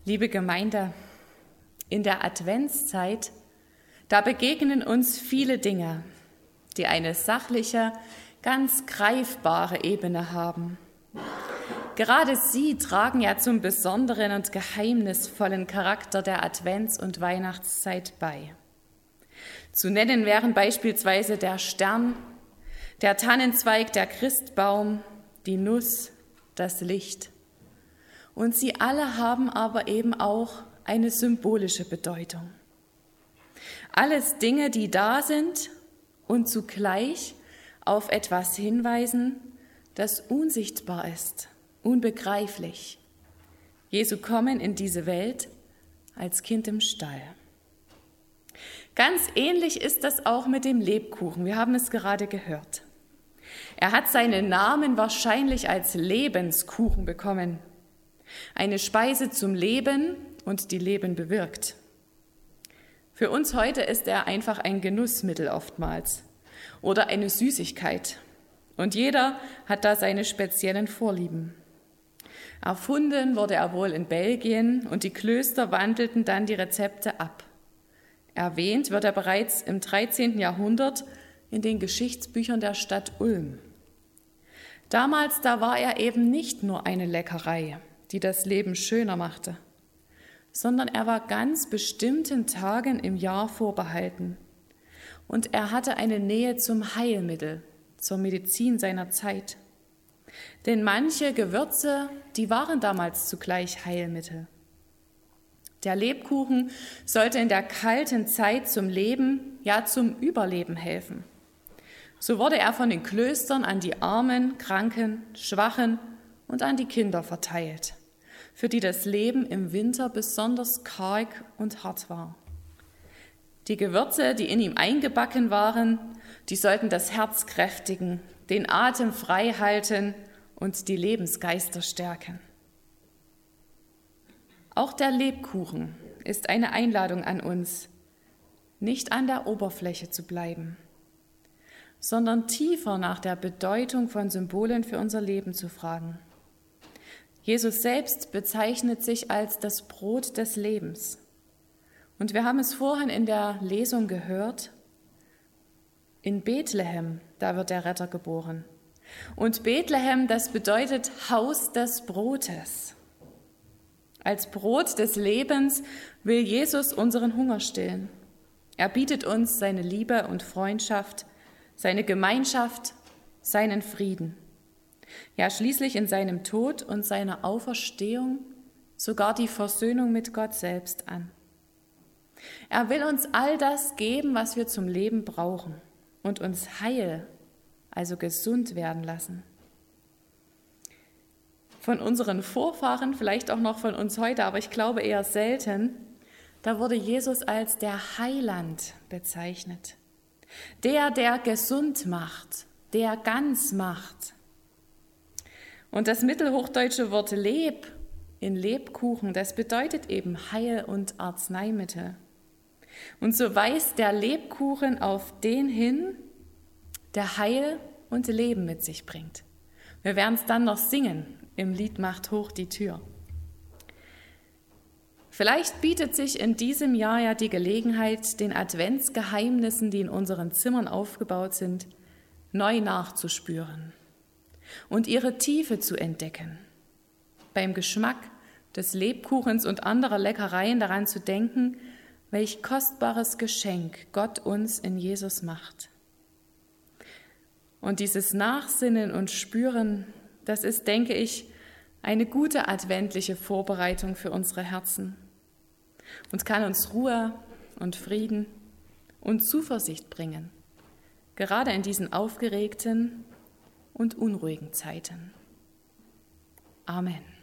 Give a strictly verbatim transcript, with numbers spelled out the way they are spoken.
Liebe Gemeinde, in der Adventszeit, da begegnen uns viele Dinge, die eine sachliche, ganz greifbare Ebene haben. Gerade sie tragen ja zum besonderen und geheimnisvollen Charakter der Advents- und Weihnachtszeit bei. Zu nennen wären beispielsweise der Stern, der Tannenzweig, der Christbaum, die Nuss, das Licht. Und sie alle haben aber eben auch eine symbolische Bedeutung. Alles Dinge, die da sind und zugleich auf etwas hinweisen, das unsichtbar ist, unbegreiflich. Jesu Kommen in diese Welt als Kind im Stall. Ganz ähnlich ist das auch mit dem Lebkuchen. Wir haben es gerade gehört. Er hat seinen Namen wahrscheinlich als Lebenskuchen bekommen. Eine Speise zum Leben und die Leben bewirkt. Für uns heute ist er einfach ein Genussmittel oftmals oder eine Süßigkeit. Und jeder hat da seine speziellen Vorlieben. Erfunden wurde er wohl in Belgien und die Klöster wandelten dann die Rezepte ab. Erwähnt wird er bereits im dreizehnten Jahrhundert in den Geschichtsbüchern der Stadt Ulm. Damals, da war er eben nicht nur eine Leckerei, die das Leben schöner machte, sondern er war ganz bestimmten Tagen im Jahr vorbehalten. Und er hatte eine Nähe zum Heilmittel, zur Medizin seiner Zeit. Denn manche Gewürze, die waren damals zugleich Heilmittel. Der Lebkuchen sollte in der kalten Zeit zum Leben, ja zum Überleben helfen. So wurde er von den Klöstern an die Armen, Kranken, Schwachen und an die Kinder verteilt, für die das Leben im Winter besonders karg und hart war. Die Gewürze, die in ihm eingebacken waren, die sollten das Herz kräftigen, den Atem frei halten und die Lebensgeister stärken. Auch der Lebkuchen ist eine Einladung an uns, nicht an der Oberfläche zu bleiben, sondern tiefer nach der Bedeutung von Symbolen für unser Leben zu fragen. Jesus selbst bezeichnet sich als das Brot des Lebens. Und wir haben es vorhin in der Lesung gehört, in Bethlehem, da wird der Retter geboren. Und Bethlehem, das bedeutet Haus des Brotes. Als Brot des Lebens will Jesus unseren Hunger stillen. Er bietet uns seine Liebe und Freundschaft, seine Gemeinschaft, seinen Frieden. Ja, schließlich in seinem Tod und seiner Auferstehung sogar die Versöhnung mit Gott selbst an. Er will uns all das geben, was wir zum Leben brauchen und uns heil, also gesund werden lassen. Von unseren Vorfahren, vielleicht auch noch von uns heute, aber ich glaube eher selten, da wurde Jesus als der Heiland bezeichnet. Der, der gesund macht, der ganz macht. Und das mittelhochdeutsche Wort Leb in Lebkuchen, das bedeutet eben Heil- und Arzneimittel. Und so weist der Lebkuchen auf den hin, der Heil und Leben mit sich bringt. Wir werden es dann noch singen im Lied Macht hoch die Tür. Vielleicht bietet sich in diesem Jahr ja die Gelegenheit, den Adventsgeheimnissen, die in unseren Zimmern aufgebaut sind, neu nachzuspüren und ihre Tiefe zu entdecken. Beim Geschmack des Lebkuchens und anderer Leckereien daran zu denken, welch kostbares Geschenk Gott uns in Jesus macht. Und dieses Nachsinnen und Spüren, das ist, denke ich, eine gute adventliche Vorbereitung für unsere Herzen und kann uns Ruhe und Frieden und Zuversicht bringen, gerade in diesen aufgeregten und unruhigen Zeiten. Amen.